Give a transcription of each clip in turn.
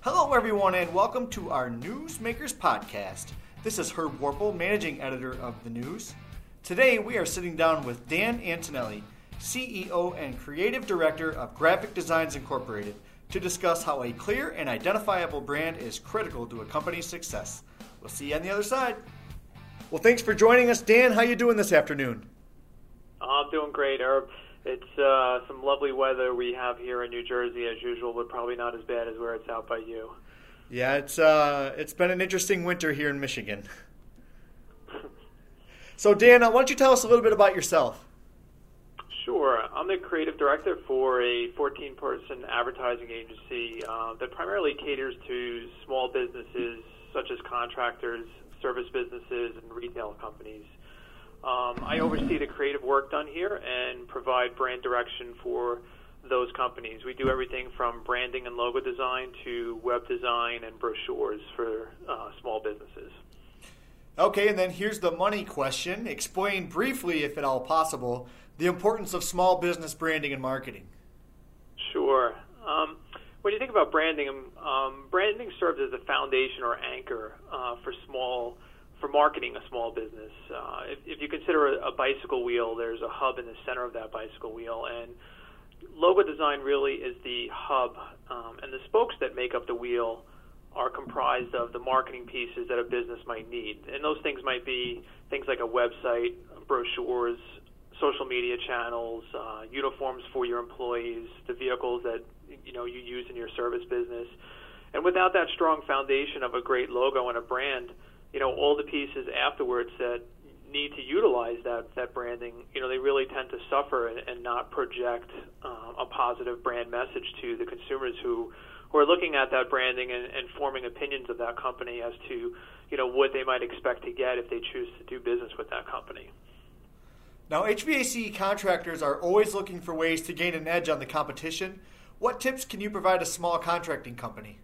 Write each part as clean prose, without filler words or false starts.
Hello, everyone, and welcome to our Newsmakers podcast. This is Herb Warple, managing editor of The News. Today, we are sitting down with Dan Antonelli, CEO and creative director of Graphic Designs Incorporated, to discuss how a clear and identifiable brand is critical to a company's success. We'll see you on the other side. Well, thanks for joining us, Dan. How you doing this afternoon? I'm doing great, Herb. It's some lovely weather we have here in New Jersey as usual, but probably not as bad as where it's out by you. Yeah, it's been an interesting winter here in Michigan. So, Dan, why don't you tell us a little bit about yourself? Sure. I'm the creative director for a 14-person advertising agency that primarily caters to small businesses such as contractors, service businesses, and retail companies. I oversee the creative work done here and provide brand direction for those companies. We do everything from branding and logo design to web design and brochures for small businesses. Okay, and then here's the money question. Explain briefly, if at all possible, the importance of small business branding and marketing. Sure. When you think about branding, branding serves as a foundation or anchor for marketing a small business. If you consider a bicycle wheel, there's a hub in the center of that bicycle wheel, and logo design really is the hub, and the spokes that make up the wheel are comprised of the marketing pieces that a business might need. And those things might be things like a website, brochures, social media channels, uniforms for your employees, the vehicles that you use in your service business. And without that strong foundation of a great logo and a brand, all the pieces afterwards that need to utilize that branding, they really tend to suffer and not project a positive brand message to the consumers who are looking at that branding and forming opinions of that company as to, what they might expect to get if they choose to do business with that company. Now, HVAC contractors are always looking for ways to gain an edge on the competition. What tips can you provide a small contracting company?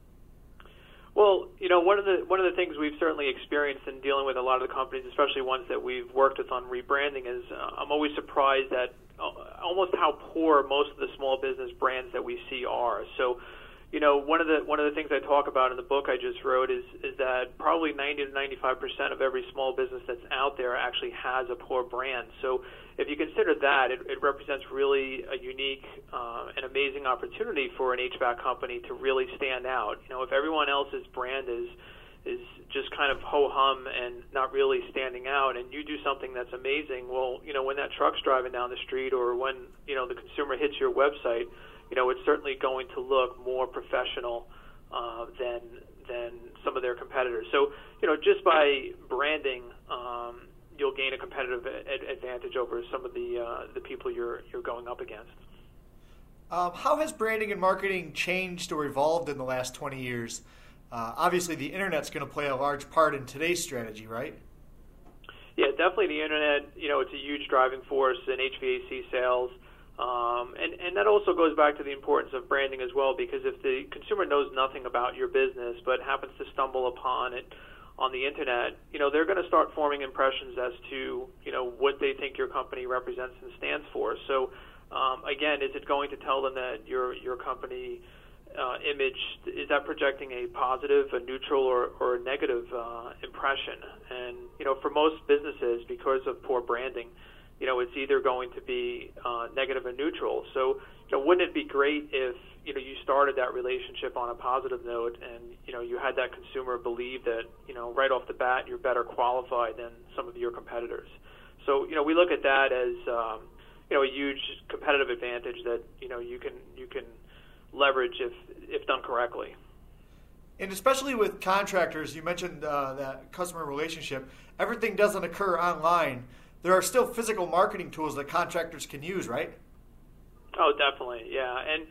Well, one of the things we've certainly experienced in dealing with a lot of the companies, especially ones that we've worked with on rebranding, is I'm always surprised at almost how poor most of the small business brands that we see are. So, one of the things I talk about in the book I just wrote is that probably 90 to 95% of every small business that's out there actually has a poor brand. So if you consider that, it represents really a unique and amazing opportunity for an HVAC company to really stand out. If everyone else's brand is just kind of ho-hum and not really standing out, and you do something that's amazing, well, when that truck's driving down the street or when, the consumer hits your website, it's certainly going to look more professional than some of their competitors. So, just by branding, you'll gain a competitive advantage over some of the people you're going up against. How has branding and marketing changed or evolved in the last 20 years? Obviously, the Internet's going to play a large part in today's strategy, right? Yeah, definitely the Internet, it's a huge driving force in HVAC sales. And that also goes back to the importance of branding as well, because if the consumer knows nothing about your business but happens to stumble upon it on the Internet, they're going to start forming impressions as to, what they think your company represents and stands for. So, again, is it going to tell them that your company image, is that projecting a positive, a neutral, or a negative impression? And, for most businesses, because of poor branding, it's either going to be negative or neutral. So, wouldn't it be great if, you started that relationship on a positive note and, you had that consumer believe that, right off the bat, you're better qualified than some of your competitors. So, we look at that as, a huge competitive advantage that, you can leverage if done correctly. And especially with contractors, you mentioned that customer relationship, everything doesn't occur online. There are still physical marketing tools that contractors can use, right? Oh, definitely, yeah. And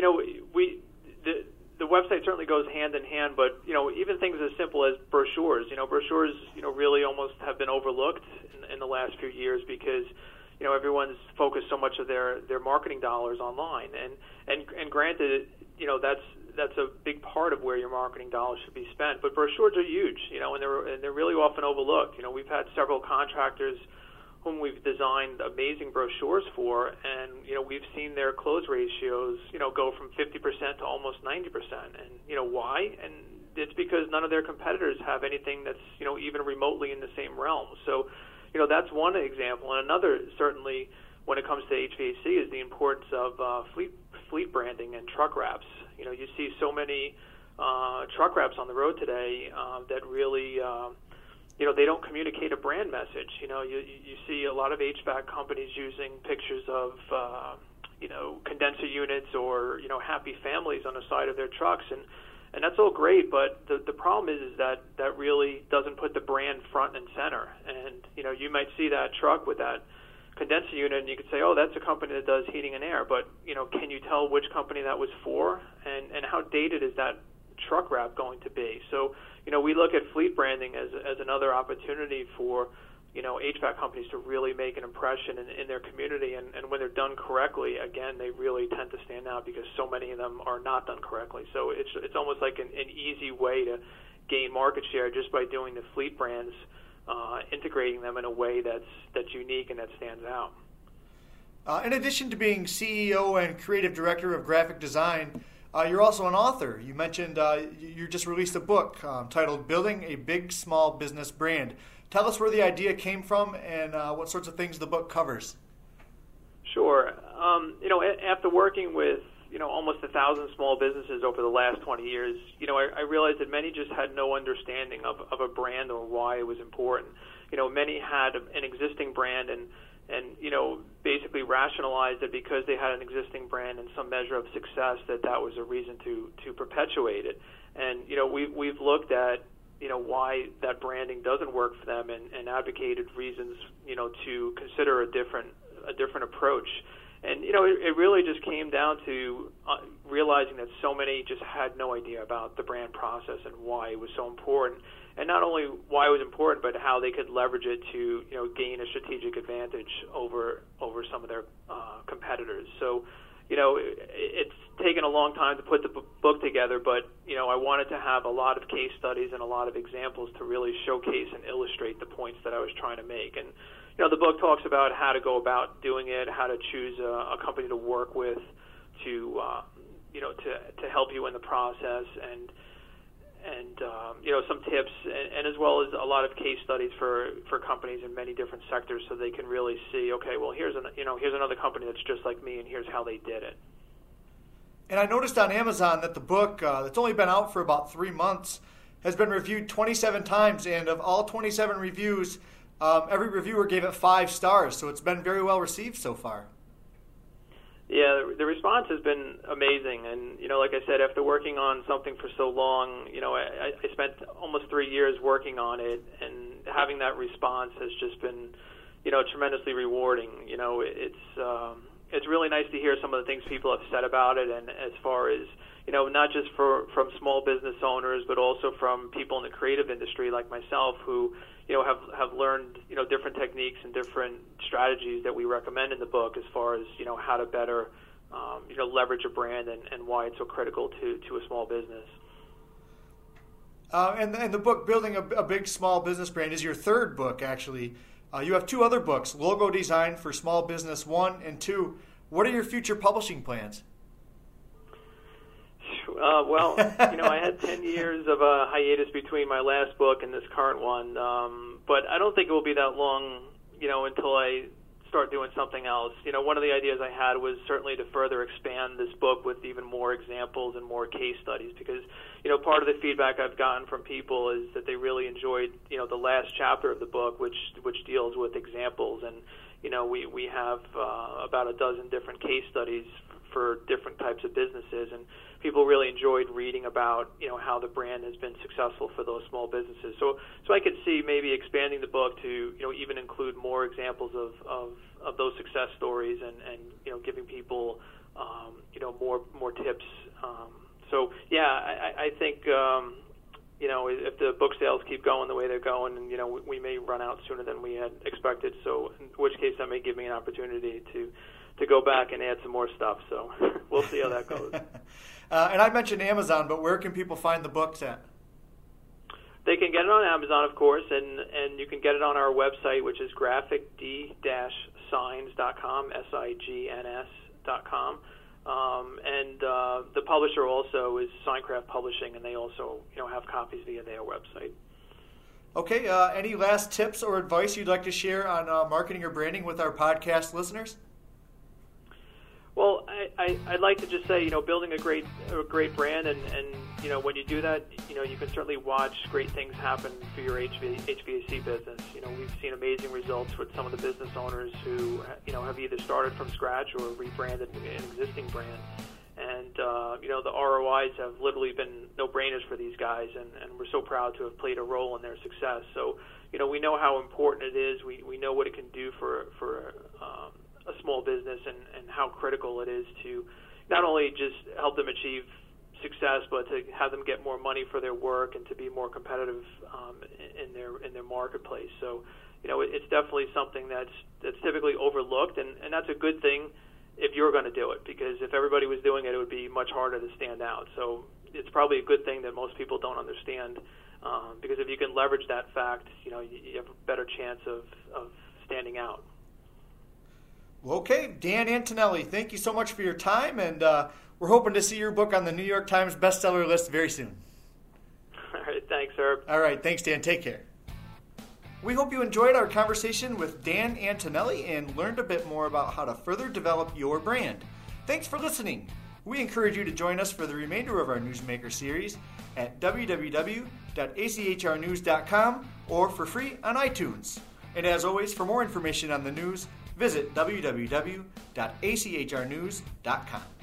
the website certainly goes hand in hand, but even things as simple as brochures. Brochures really almost have been overlooked in the last few years because everyone's focused so much of their marketing dollars online. And granted, that's a big part of where your marketing dollars should be spent. But brochures are huge, and they're really often overlooked. We've had several contractors whom we've designed amazing brochures for, and we've seen their close ratios go from 50% to almost 90%. And why? And it's because none of their competitors have anything that's even remotely in the same realm. So that's one example. And another, certainly when it comes to HVAC, is the importance of fleet branding and truck wraps. You see so many truck wraps on the road today that really they don't communicate a brand message. You see a lot of HVAC companies using pictures of condenser units or happy families on the side of their trucks, and that's all great, but the problem is that really doesn't put the brand front and center. And you might see that truck with that condenser unit, and you could say, oh, that's a company that does heating and air, but can you tell which company that was for, and how dated is that truck wrap going to be? So we look at fleet branding as another opportunity for HVAC companies to really make an impression in their community, and when they're done correctly, again, they really tend to stand out because so many of them are not done correctly. So it's almost like an easy way to gain market share just by doing the fleet brands, integrating them in a way that's unique and that stands out. In addition to being CEO and creative director of graphic design, you're also an author. You mentioned you just released a book titled Building a Big Small Business Brand. Tell us where the idea came from and what sorts of things the book covers. Sure. After working with almost 1,000 small businesses over the last 20 years, I realized that many just had no understanding of a brand or why it was important. Many had an existing brand and basically rationalized it because they had an existing brand and some measure of success that was a reason to perpetuate it. And we've looked at why that branding doesn't work for them and advocated reasons to consider a different approach. And it really just came down to realizing that so many just had no idea about the brand process and why it was so important. And not only why it was important, but how they could leverage it to gain a strategic advantage over some of their competitors. So it's taken a long time to put the book together, but I wanted to have a lot of case studies and a lot of examples to really showcase and illustrate the points that I was trying to make. And the book talks about how to go about doing it, how to choose a company to work with to help you in the process, and some tips, and as well as a lot of case studies for companies in many different sectors, so they can really see, okay, well, here's another company that's just like me, and here's how they did it. And I noticed on Amazon that the book, that's only been out for about 3 months, has been reviewed 27 times, and of all 27 reviews, every reviewer gave it 5 stars, so it's been very well received so far. Yeah, the response has been amazing, and like I said, after working on something for so long, I spent almost 3 years working on it, and having that response has just been, tremendously rewarding. It's really nice to hear some of the things people have said about it, and as far as not just from small business owners, but also from people in the creative industry like myself who have learned different techniques and different strategies that we recommend in the book as far as how to better leverage a brand and why it's so critical to a small business. And the book Building a Big Small Business Brand is your third book, actually. You have 2 other books, Logo Design for Small Business 1 and 2. What are your future publishing plans? Well, I had 10 years of a hiatus between my last book and this current one, but I don't think it will be that long, until I start doing something else. One of the ideas I had was certainly to further expand this book with even more examples and more case studies, because, part of the feedback I've gotten from people is that they really enjoyed, the last chapter of the book, which deals with examples, and, we have about a dozen different case studies for different types of businesses, and people really enjoyed reading about how the brand has been successful for those small businesses. So I could see maybe expanding the book to even include more examples of those success stories and giving people more tips. So yeah, I think if the book sales keep going the way they're going, and we may run out sooner than we had expected. So in which case that may give me an opportunity to go back and add some more stuff. So we'll see how that goes. And I mentioned Amazon, but where can people find the books at? They can get it on Amazon, of course, and you can get it on our website, which is graphicd-signs.com, SIGNS.com. And the publisher also is Signcraft Publishing, and they also have copies via their website. Okay, any last tips or advice you'd like to share on marketing or branding with our podcast listeners? Well, I'd like to just say, building a great brand, and when you do that, you can certainly watch great things happen for your HVAC business. We've seen amazing results with some of the business owners who, have either started from scratch or rebranded an existing brand. And, the ROIs have literally been no-brainers for these guys, and we're so proud to have played a role in their success. So, we know how important it is. We know what it can do for a small business, and how critical it is to not only just help them achieve success, but to have them get more money for their work and to be more competitive in their marketplace. So, it's definitely something that's typically overlooked, and that's a good thing if you're going to do it, because if everybody was doing it, it would be much harder to stand out. So it's probably a good thing that most people don't understand, because if you can leverage that fact, you have a better chance of standing out. Okay, Dan Antonelli, thank you so much for your time, and we're hoping to see your book on the New York Times bestseller list very soon. All right, thanks, Herb. All right, thanks, Dan. Take care. We hope you enjoyed our conversation with Dan Antonelli and learned a bit more about how to further develop your brand. Thanks for listening. We encourage you to join us for the remainder of our Newsmaker series at www.achrnews.com or for free on iTunes. And as always, for more information on the news, visit www.achrnews.com.